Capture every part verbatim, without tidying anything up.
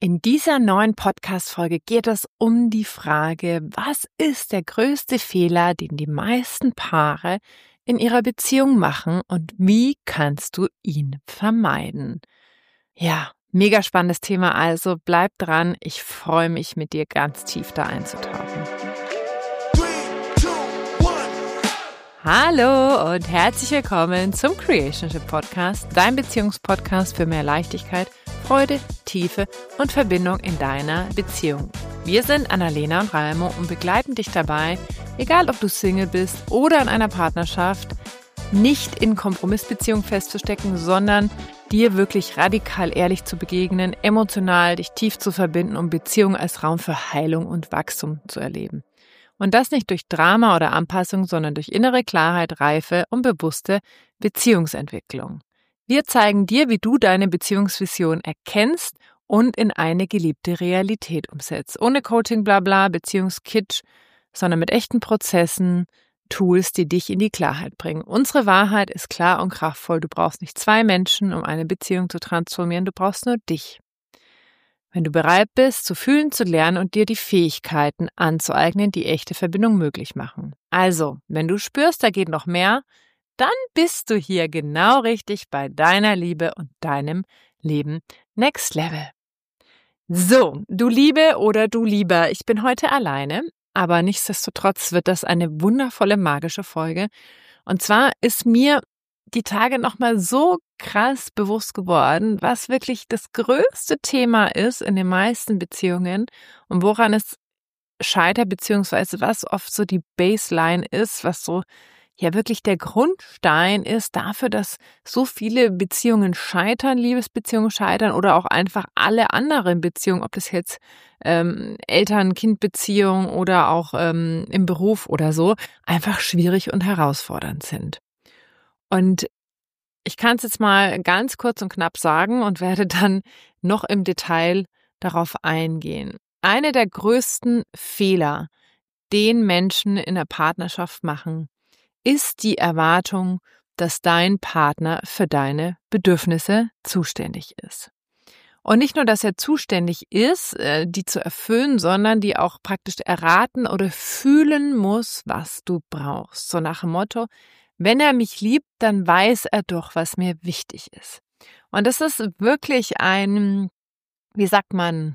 In dieser neuen Podcast-Folge geht es um die Frage, was ist der größte Fehler, den die meisten Paare in ihrer Beziehung machen und wie kannst du ihn vermeiden? Ja, mega spannendes Thema, also bleib dran. Ich freue mich, mit dir ganz tief da einzutauchen. Hallo und herzlich willkommen zum Creationship Podcast, dein Beziehungspodcast für mehr Leichtigkeit, Freude, Tiefe und Verbindung in deiner Beziehung. Wir sind Annalena und Raimo und begleiten dich dabei, egal ob du Single bist oder in einer Partnerschaft, nicht in Kompromissbeziehungen festzustecken, sondern dir wirklich radikal ehrlich zu begegnen, emotional dich tief zu verbinden, um Beziehungen als Raum für Heilung und Wachstum zu erleben. Und das nicht durch Drama oder Anpassung, sondern durch innere Klarheit, Reife und bewusste Beziehungsentwicklung. Wir zeigen dir, wie du deine Beziehungsvision erkennst und in eine geliebte Realität umsetzt. Ohne Coaching, Blabla, Beziehungskitsch, sondern mit echten Prozessen, Tools, die dich in die Klarheit bringen. Unsere Wahrheit ist klar und kraftvoll. Du brauchst nicht zwei Menschen, um eine Beziehung zu transformieren. Du brauchst nur dich. Wenn du bereit bist, zu fühlen, zu lernen und dir die Fähigkeiten anzueignen, die echte Verbindung möglich machen. Also, wenn du spürst, da geht noch mehr, dann bist du hier genau richtig bei deiner Liebe und deinem Leben Next Level. So, du Liebe oder du Lieber, ich bin heute alleine, aber nichtsdestotrotz wird das eine wundervolle, magische Folge. Und zwar ist mir die Tage nochmal so krass bewusst geworden, was wirklich das größte Thema ist in den meisten Beziehungen und woran es scheitert, beziehungsweise was oft so die Baseline ist, was so ja wirklich der Grundstein ist dafür, dass so viele Beziehungen scheitern, Liebesbeziehungen scheitern oder auch einfach alle anderen Beziehungen, ob das jetzt ähm, Eltern-Kind-Beziehung oder auch ähm, im Beruf oder so, einfach schwierig und herausfordernd sind. Und ich kann es jetzt mal ganz kurz und knapp sagen und werde dann noch im Detail darauf eingehen. Eine der größten Fehler, den Menschen in der Partnerschaft machen, ist die Erwartung, dass dein Partner für deine Bedürfnisse zuständig ist. Und nicht nur, dass er zuständig ist, die zu erfüllen, sondern die auch praktisch erraten oder fühlen muss, was du brauchst. So nach dem Motto, wenn er mich liebt, dann weiß er doch, was mir wichtig ist. Und das ist wirklich ein, wie sagt man,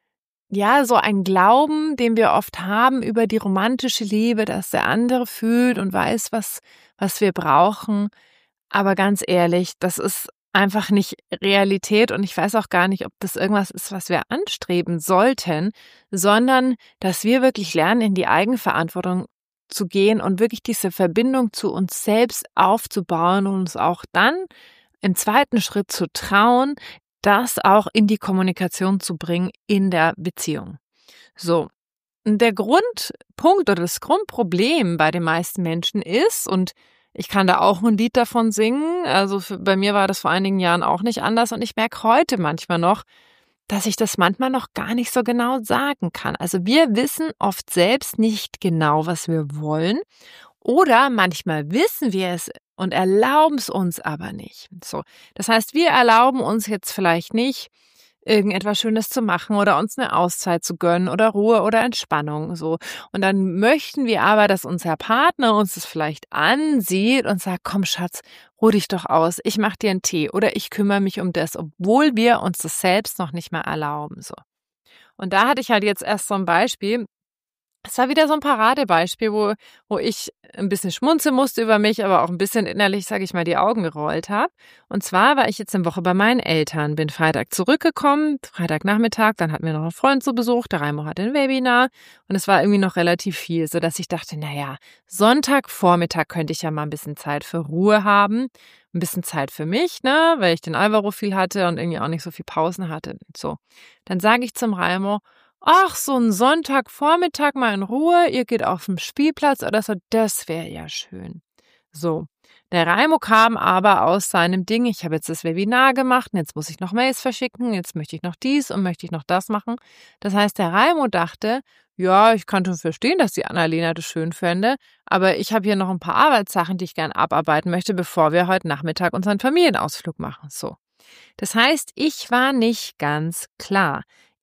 ja, so ein Glauben, den wir oft haben über die romantische Liebe, dass der andere fühlt und weiß, was, was wir brauchen. Aber ganz ehrlich, das ist einfach nicht Realität und ich weiß auch gar nicht, ob das irgendwas ist, was wir anstreben sollten, sondern dass wir wirklich lernen, in die Eigenverantwortung zu gehen und wirklich diese Verbindung zu uns selbst aufzubauen und uns auch dann im zweiten Schritt zu trauen, das auch in die Kommunikation zu bringen in der Beziehung. So, der Grundpunkt oder das Grundproblem bei den meisten Menschen ist, und ich kann da auch ein Lied davon singen, also für, bei mir war das vor einigen Jahren auch nicht anders und ich merke heute manchmal noch, dass ich das manchmal noch gar nicht so genau sagen kann. Also wir wissen oft selbst nicht genau, was wir wollen oder manchmal wissen wir es und erlauben es uns aber nicht. So, das heißt, wir erlauben uns jetzt vielleicht nicht, irgendetwas Schönes zu machen oder uns eine Auszeit zu gönnen oder Ruhe oder Entspannung. So. Und dann möchten wir aber, dass unser Partner uns das vielleicht ansieht und sagt, komm Schatz, ruh dich doch aus, ich mach dir einen Tee oder ich kümmere mich um das, obwohl wir uns das selbst noch nicht mehr erlauben. So. Und da hatte ich halt jetzt erst so ein Beispiel. Es war wieder so ein Paradebeispiel, wo, wo ich ein bisschen schmunzeln musste über mich, aber auch ein bisschen innerlich, sage ich mal, die Augen gerollt habe. Und zwar war ich jetzt eine Woche bei meinen Eltern, bin Freitag zurückgekommen, Freitagnachmittag, dann hatten wir noch einen Freund zu Besuch, der Raimo hatte ein Webinar und es war irgendwie noch relativ viel, sodass ich dachte, naja, Sonntagvormittag könnte ich ja mal ein bisschen Zeit für Ruhe haben, ein bisschen Zeit für mich, ne, weil ich den Alvaro viel hatte und irgendwie auch nicht so viel Pausen hatte. So, dann sage ich zum Raimo, ach, so ein Sonntagvormittag mal in Ruhe, ihr geht auf den Spielplatz oder so, das wäre ja schön. So, der Raimo kam aber aus seinem Ding, ich habe jetzt das Webinar gemacht und jetzt muss ich noch Mails verschicken, jetzt möchte ich noch dies und möchte ich noch das machen. Das heißt, der Raimo dachte, ja, ich kann schon verstehen, dass die Annalena das schön fände, aber ich habe hier noch ein paar Arbeitssachen, die ich gerne abarbeiten möchte, bevor wir heute Nachmittag unseren Familienausflug machen. So. Das heißt, ich war nicht ganz klar.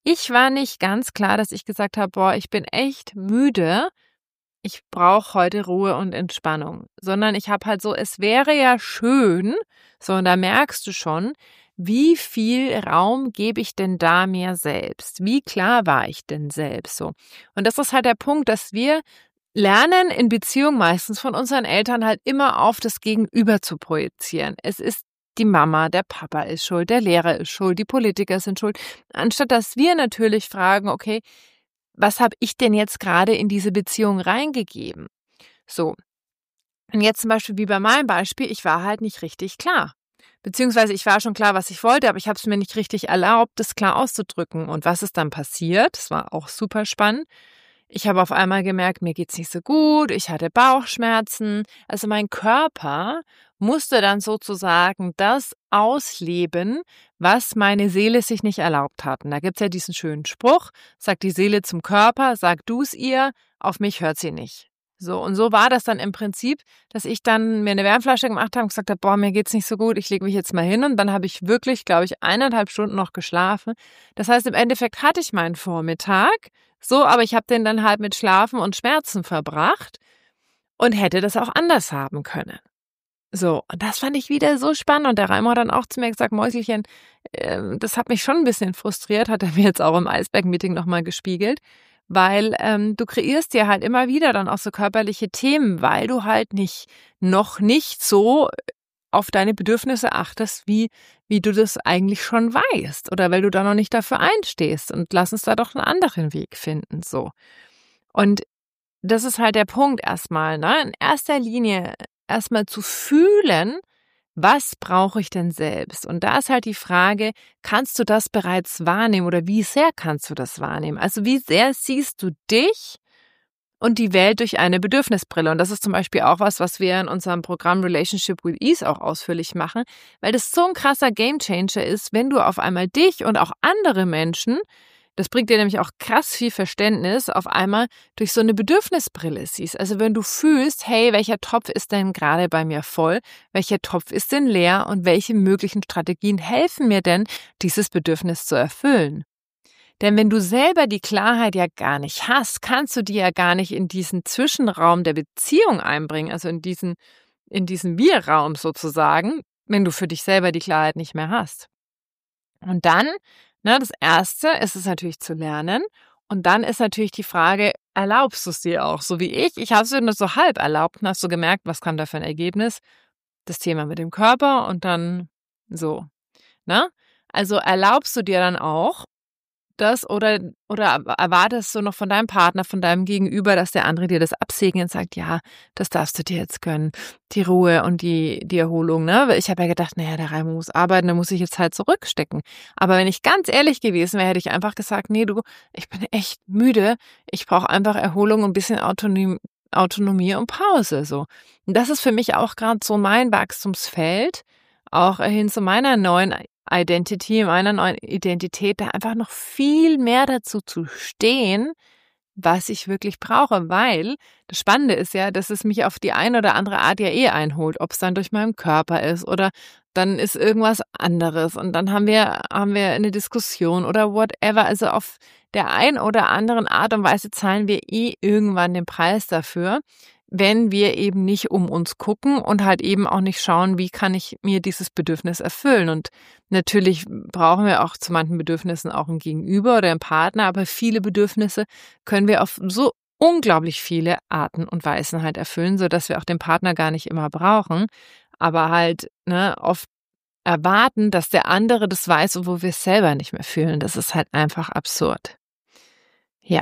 ich war nicht ganz klar, dass ich gesagt habe, boah, ich bin echt müde, ich brauche heute Ruhe und Entspannung, sondern ich habe halt so, es wäre ja schön, so, und da merkst du schon, wie viel Raum gebe ich denn da mir selbst? Wie klar war ich denn selbst so? Und das ist halt der Punkt, dass wir lernen in Beziehung meistens von unseren Eltern halt immer auf das Gegenüber zu projizieren. Es ist die Mama, der Papa ist schuld, der Lehrer ist schuld, die Politiker sind schuld, anstatt dass wir natürlich fragen, okay, was habe ich denn jetzt gerade in diese Beziehung reingegeben? So, und jetzt zum Beispiel wie bei meinem Beispiel, ich war halt nicht richtig klar. Beziehungsweise ich war schon klar, was ich wollte, aber ich habe es mir nicht richtig erlaubt, das klar auszudrücken. Und was ist dann passiert? Das war auch super spannend. Ich habe auf einmal gemerkt, mir geht's nicht so gut, ich hatte Bauchschmerzen. Also mein Körper musste dann sozusagen das ausleben, was meine Seele sich nicht erlaubt hat. Und da gibt's ja diesen schönen Spruch, sagt die Seele zum Körper, sag du's ihr, auf mich hört sie nicht. So, und so war das dann im Prinzip, dass ich dann mir eine Wärmflasche gemacht habe und gesagt habe, boah, mir geht's nicht so gut, ich lege mich jetzt mal hin. Und dann habe ich wirklich, glaube ich, eineinhalb Stunden noch geschlafen. Das heißt, im Endeffekt hatte ich meinen Vormittag, so, aber ich habe den dann halt mit Schlafen und Schmerzen verbracht und hätte das auch anders haben können. So, und das fand ich wieder so spannend. Und der Reimer hat dann auch zu mir gesagt, Mäuselchen, äh, das hat mich schon ein bisschen frustriert, hat er mir jetzt auch im Eisberg-Meeting nochmal gespiegelt. Weil ähm, du kreierst dir halt immer wieder dann auch so körperliche Themen, weil du halt nicht, noch nicht so auf deine Bedürfnisse achtest, wie, wie du das eigentlich schon weißt oder weil du da noch nicht dafür einstehst und lass uns da doch einen anderen Weg finden, so. Und das ist halt der Punkt erstmal, ne? In erster Linie erstmal zu fühlen, was brauche ich denn selbst? Und da ist halt die Frage, kannst du das bereits wahrnehmen oder wie sehr kannst du das wahrnehmen? Also wie sehr siehst du dich und die Welt durch eine Bedürfnisbrille? Und das ist zum Beispiel auch was, was wir in unserem Programm Relationship with Ease auch ausführlich machen, weil das so ein krasser Gamechanger ist, wenn du auf einmal dich und auch andere Menschen, das bringt dir nämlich auch krass viel Verständnis, auf einmal durch so eine Bedürfnisbrille siehst. Also wenn du fühlst, hey, welcher Topf ist denn gerade bei mir voll, welcher Topf ist denn leer und welche möglichen Strategien helfen mir denn, dieses Bedürfnis zu erfüllen? Denn wenn du selber die Klarheit ja gar nicht hast, kannst du die ja gar nicht in diesen Zwischenraum der Beziehung einbringen, also in diesen, in diesen Wir-Raum sozusagen, wenn du für dich selber die Klarheit nicht mehr hast. Und dann, ne, das Erste ist es natürlich zu lernen. Und dann ist natürlich die Frage, erlaubst du es dir auch? So wie ich. Ich habe es dir nur so halb erlaubt und hast du gemerkt, was kam da für ein Ergebnis? Das Thema mit dem Körper und dann so. Ne? Also erlaubst du dir dann auch das oder, oder erwartest du noch von deinem Partner, von deinem Gegenüber, dass der andere dir das absegnet und sagt, ja, das darfst du dir jetzt gönnen, die Ruhe und die, die Erholung, ne? Weil ich habe ja gedacht, naja, der Raimo muss arbeiten, da muss ich jetzt halt zurückstecken. Aber wenn ich ganz ehrlich gewesen wäre, hätte ich einfach gesagt, nee, du, ich bin echt müde, ich brauche einfach Erholung und ein bisschen Autonomie, Autonomie und Pause, so. Und das ist für mich auch gerade so mein Wachstumsfeld, auch hin zu meiner neuen Identity, meiner neuen Identität, da einfach noch viel mehr dazu zu stehen, was ich wirklich brauche, weil das Spannende ist ja, dass es mich auf die eine oder andere Art ja eh einholt, ob es dann durch meinen Körper ist oder dann ist irgendwas anderes und dann haben wir, haben wir eine Diskussion oder whatever, also auf der einen oder anderen Art und Weise zahlen wir eh irgendwann den Preis dafür, wenn wir eben nicht um uns gucken und halt eben auch nicht schauen, wie kann ich mir dieses Bedürfnis erfüllen. Und natürlich brauchen wir auch zu manchen Bedürfnissen auch ein Gegenüber oder einen Partner, aber viele Bedürfnisse können wir auf so unglaublich viele Arten und Weisen halt erfüllen, sodass wir auch den Partner gar nicht immer brauchen, aber halt ne, oft erwarten, dass der andere das weiß, wo wir es selber nicht mehr fühlen. Das ist halt einfach absurd. Ja.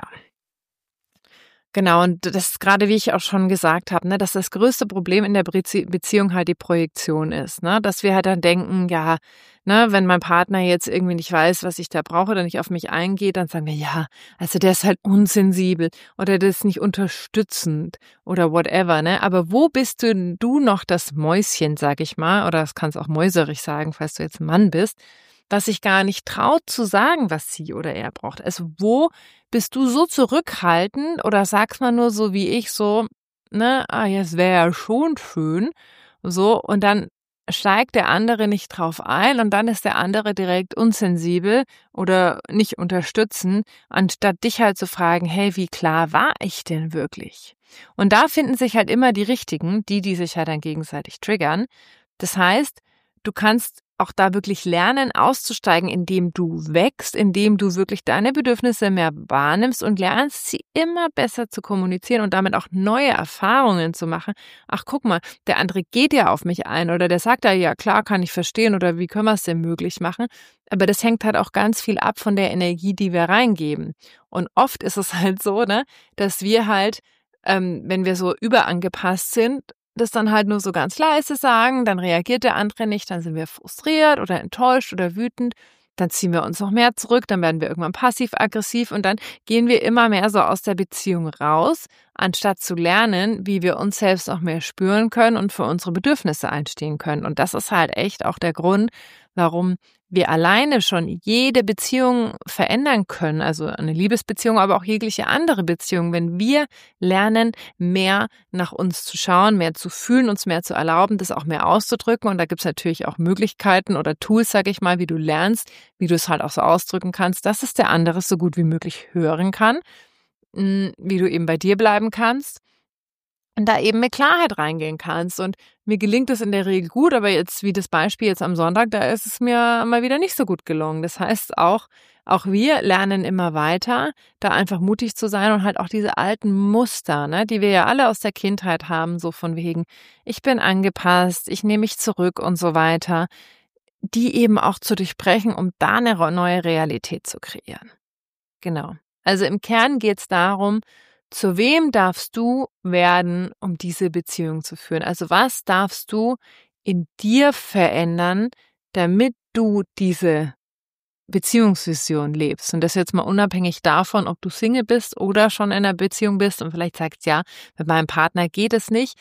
Genau, und das ist gerade, wie ich auch schon gesagt habe, ne, dass das größte Problem in der Beziehung halt die Projektion ist, ne, dass wir halt dann denken, ja, ne, wenn mein Partner jetzt irgendwie nicht weiß, was ich da brauche oder nicht auf mich eingeht, dann sagen wir, ja, also der ist halt unsensibel oder der ist nicht unterstützend oder whatever, ne, aber wo bist du, du noch das Mäuschen, sag ich mal, oder das kannst auch mäuserig sagen, falls du jetzt ein Mann bist, was sich gar nicht traut zu sagen, was sie oder er braucht. Also wo bist du so zurückhaltend oder sagst mal nur so wie ich so, ne, ah, ja, es wäre ja schon schön, so und dann steigt der andere nicht drauf ein und dann ist der andere direkt unsensibel oder nicht unterstützen, anstatt dich halt zu fragen, hey, wie klar war ich denn wirklich? Und da finden sich halt immer die Richtigen, die, die sich halt dann gegenseitig triggern. Das heißt, du kannst auch da wirklich lernen, auszusteigen, indem du wächst, indem du wirklich deine Bedürfnisse mehr wahrnimmst und lernst, sie immer besser zu kommunizieren und damit auch neue Erfahrungen zu machen. Ach, guck mal, der andere geht ja auf mich ein oder der sagt ja, ja klar, kann ich verstehen oder wie können wir es denn möglich machen? Aber das hängt halt auch ganz viel ab von der Energie, die wir reingeben. Und oft ist es halt so, ne, dass wir halt, ähm, wenn wir so überangepasst sind, das dann halt nur so ganz leise sagen, dann reagiert der andere nicht, dann sind wir frustriert oder enttäuscht oder wütend, dann ziehen wir uns noch mehr zurück, dann werden wir irgendwann passiv-aggressiv und dann gehen wir immer mehr so aus der Beziehung raus, anstatt zu lernen, wie wir uns selbst noch mehr spüren können und für unsere Bedürfnisse einstehen können. Und das ist halt echt auch der Grund, warum wir alleine schon jede Beziehung verändern können, also eine Liebesbeziehung, aber auch jegliche andere Beziehung, wenn wir lernen, mehr nach uns zu schauen, mehr zu fühlen, uns mehr zu erlauben, das auch mehr auszudrücken. Und da gibt es natürlich auch Möglichkeiten oder Tools, sag ich mal, wie du lernst, wie du es halt auch so ausdrücken kannst, dass es der andere so gut wie möglich hören kann, wie du eben bei dir bleiben kannst. Und da eben mit Klarheit reingehen kannst. Und mir gelingt es in der Regel gut, aber jetzt wie das Beispiel jetzt am Sonntag, da ist es mir mal wieder nicht so gut gelungen. Das heißt auch, auch wir lernen immer weiter, da einfach mutig zu sein und halt auch diese alten Muster, ne, die wir ja alle aus der Kindheit haben, so von wegen, ich bin angepasst, ich nehme mich zurück und so weiter, die eben auch zu durchbrechen, um da eine neue Realität zu kreieren. Genau. Also im Kern geht es darum, zu wem darfst du werden, um diese Beziehung zu führen? Also was darfst du in dir verändern, damit du diese Beziehungsvision lebst? Und das jetzt mal unabhängig davon, ob du Single bist oder schon in einer Beziehung bist und vielleicht sagst, ja, mit meinem Partner geht es nicht.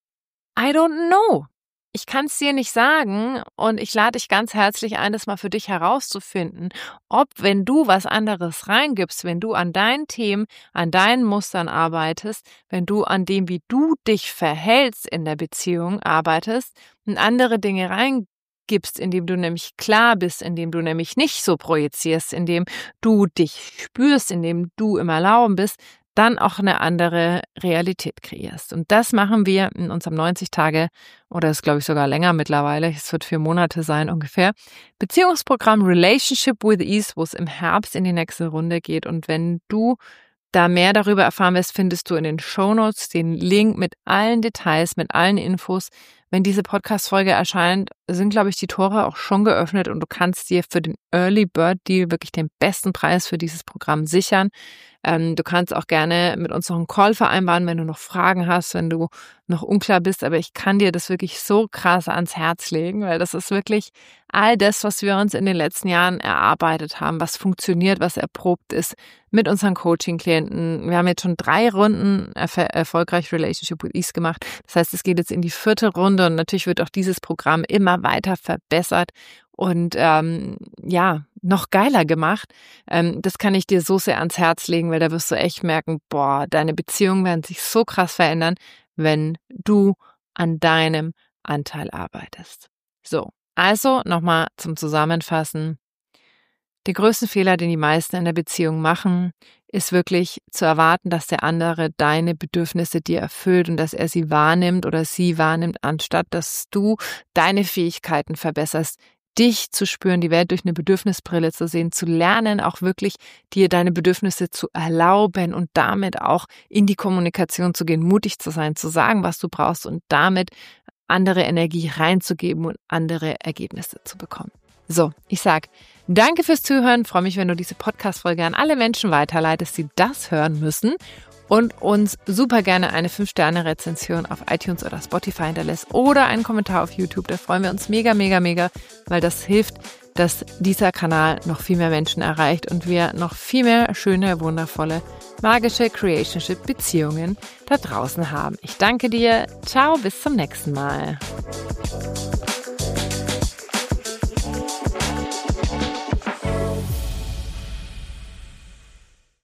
I don't know. Ich kann es dir nicht sagen und ich lade dich ganz herzlich ein, das mal für dich herauszufinden, ob, wenn du was anderes reingibst, wenn du an deinen Themen, an deinen Mustern arbeitest, wenn du an dem, wie du dich verhältst in der Beziehung arbeitest und andere Dinge reingibst, indem du nämlich klar bist, indem du nämlich nicht so projizierst, indem du dich spürst, indem du im Erlauben bist, dann auch eine andere Realität kreierst. Und das machen wir in unserem neunzig Tage, oder ist glaube ich sogar länger mittlerweile, es wird vier Monate sein ungefähr, Beziehungsprogramm Relationship with Ease, wo es im Herbst in die nächste Runde geht. Und wenn du da mehr darüber erfahren willst, findest du in den Shownotes den Link mit allen Details, mit allen Infos. Wenn diese Podcast-Folge erscheint, sind, glaube ich, die Tore auch schon geöffnet und du kannst dir für den Early Bird Deal wirklich den besten Preis für dieses Programm sichern. Ähm, du kannst auch gerne mit uns noch einen Call vereinbaren, wenn du noch Fragen hast, wenn du noch unklar bist. Aber ich kann dir das wirklich so krass ans Herz legen, weil das ist wirklich all das, was wir uns in den letzten Jahren erarbeitet haben, was funktioniert, was erprobt ist mit unseren Coaching-Klienten. Wir haben jetzt schon drei Runden erf- erfolgreich Relationship with Ease gemacht. Das heißt, es geht jetzt in die vierte Runde und natürlich wird auch dieses Programm immer weiter verbessert und ähm, ja, noch geiler gemacht. Ähm, das kann ich dir so sehr ans Herz legen, weil da wirst du echt merken, boah, deine Beziehungen werden sich so krass verändern, wenn du an deinem Anteil arbeitest. So, also nochmal zum Zusammenfassen. Der größte Fehler, den die meisten in der Beziehung machen, ist wirklich zu erwarten, dass der andere deine Bedürfnisse dir erfüllt und dass er sie wahrnimmt oder sie wahrnimmt, anstatt dass du deine Fähigkeiten verbesserst, dich zu spüren, die Welt durch eine Bedürfnisbrille zu sehen, zu lernen, auch wirklich dir deine Bedürfnisse zu erlauben und damit auch in die Kommunikation zu gehen, mutig zu sein, zu sagen, was du brauchst und damit andere Energie reinzugeben und andere Ergebnisse zu bekommen. So, ich sag danke fürs Zuhören, freue mich, wenn du diese Podcast-Folge an alle Menschen weiterleitest, die das hören müssen und uns super gerne eine fünf Sterne Rezension auf iTunes oder Spotify hinterlässt oder einen Kommentar auf YouTube. Da freuen wir uns mega, mega, mega, weil das hilft, dass dieser Kanal noch viel mehr Menschen erreicht und wir noch viel mehr schöne, wundervolle, magische Creationship-Beziehungen da draußen haben. Ich danke dir. Ciao, bis zum nächsten Mal.